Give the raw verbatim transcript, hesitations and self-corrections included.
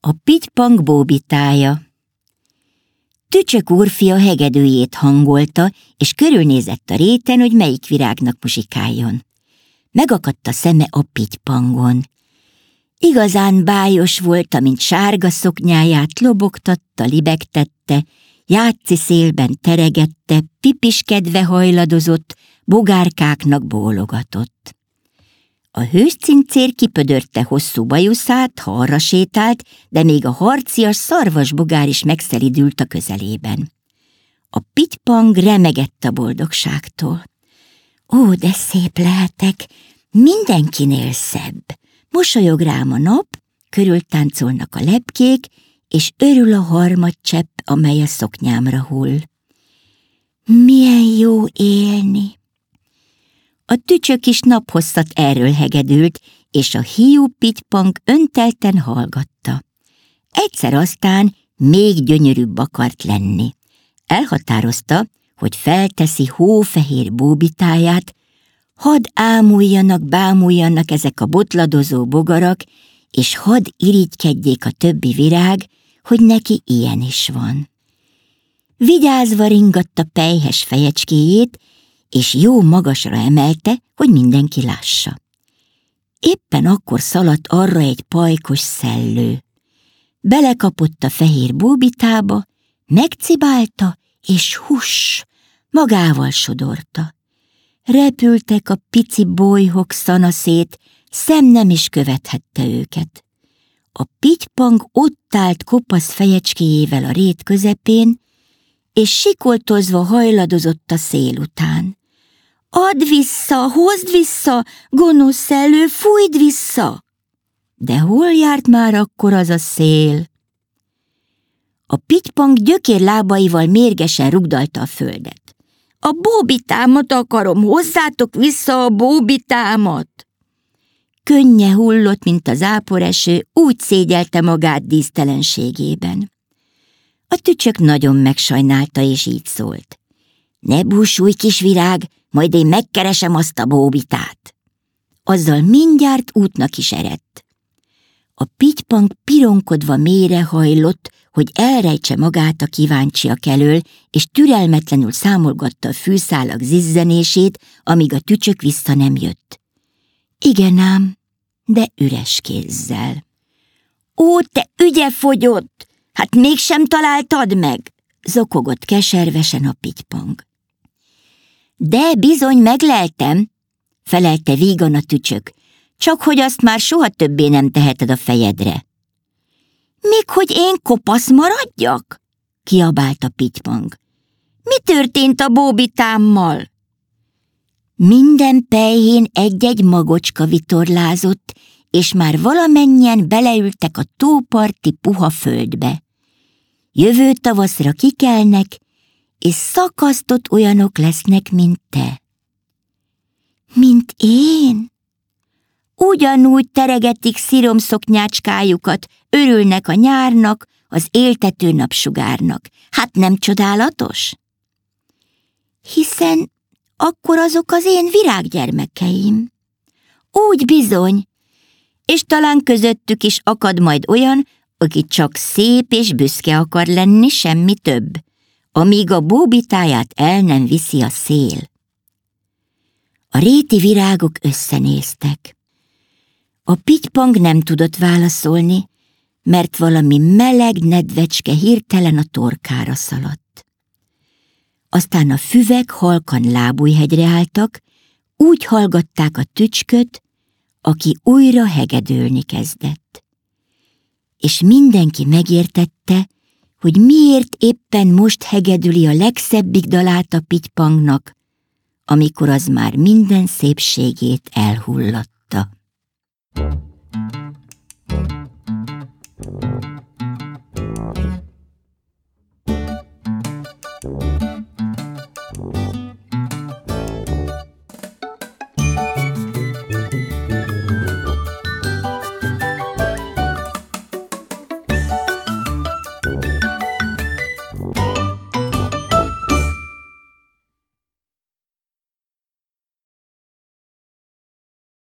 A Pitypang bóbitája. Tücsök úrfia hegedűjét hangolta, és körülnézett a réten, hogy melyik virágnak muzsikáljon. Megakadt a szeme a Pitypangon. Igazán bájos volt, amint sárga szoknyáját lobogtatta, libegtette, játszi szélben teregette, pipiskedve hajladozott, bogárkáknak bólogatott. A hőscincér kipödörte hosszú bajuszát, ha arra sétált, de még a harcias szarvasbogár is megszelidült a közelében. A Pitypang remegett a boldogságtól. Ó, de szép lehetek, mindenkinél szebb. Mosolyog rám a nap, körül táncolnak a lepkék, és örül a harmadcsepp, amely a szoknyámra hull. Milyen jó élni! A tücsök is naphosszat erről hegedült, és a hiú Pitypang öntelten hallgatta. Egyszer aztán még gyönyörűbb akart lenni. Elhatározta, hogy felteszi hófehér bóbitáját, hadd ámuljanak, bámuljanak ezek a botladozó bogarak, és hadd irigykedjék a többi virág, hogy neki ilyen is van. Vigyázva ringatta pelyhes fejecskéjét, és jó magasra emelte, hogy mindenki lássa. Éppen akkor szaladt arra egy pajkos szellő. Belekapott a fehér bóbitába, megcibálta, és huss, magával sodorta. Repültek a pici bolyhok szanaszét, szem nem is követhette őket. A Pitypang ott állt kopasz fejecskéjével a rét közepén, és sikoltozva hajladozott a szél után. Add vissza, hozd vissza, gonosz szellő, fújd vissza! De hol járt már akkor az a szél? A Pitypang gyökér lábaival mérgesen rugdalta a földet. A bóbitámat akarom, hozzátok vissza a bóbitámat! Könnye hullott, mint a záporeső, úgy szégyelte magát dísztelenségében. A tücsök nagyon megsajnálta, és így szólt. Ne búsulj, kis virág, majd én megkeresem azt a bóbitát. Azzal mindjárt útnak is eredt. A Pitypang pironkodva mélyre hajlott, hogy elrejtse magát a kíváncsiak elől, és türelmetlenül számolgatta a fűszálak zizzenését, amíg a tücsök vissza nem jött. Igen ám, de üres kézzel. Ó, te ügyefogyott! Hát mégsem találtad meg! Zokogott keservesen a Pitypang. De bizony megleltem, felelte vígan a tücsök, csak hogy azt már soha többé nem teheted a fejedre. Még hogy én kopasz maradjak? Kiabált a Pitypang. Mi történt a bóbitámmal? Minden pelyhén egy-egy magocska vitorlázott, és már valamennyien beleültek a tóparti puha földbe. Jövő tavaszra kikelnek, és szakasztott olyanok lesznek, mint te. Mint én? Ugyanúgy teregetik sziromszoknyácskájukat, örülnek a nyárnak, az éltető napsugárnak. Hát nem csodálatos? Hiszen akkor azok az én virággyermekeim. Úgy bizony, és talán közöttük is akad majd olyan, aki csak szép és büszke akar lenni, semmi több, amíg a bóbitáját el nem viszi a szél. A réti virágok összenéztek. A Pitypang nem tudott válaszolni, mert valami meleg nedvecske hirtelen a torkára szaladt. Aztán a füvek halkan lábújhegyre álltak, úgy hallgatták a tücsköt, aki újra hegedülni kezdett. És mindenki megértette, hogy miért éppen most hegedüli a legszebbik dalát a Pitypangnak, amikor az már minden szépségét elhullatta.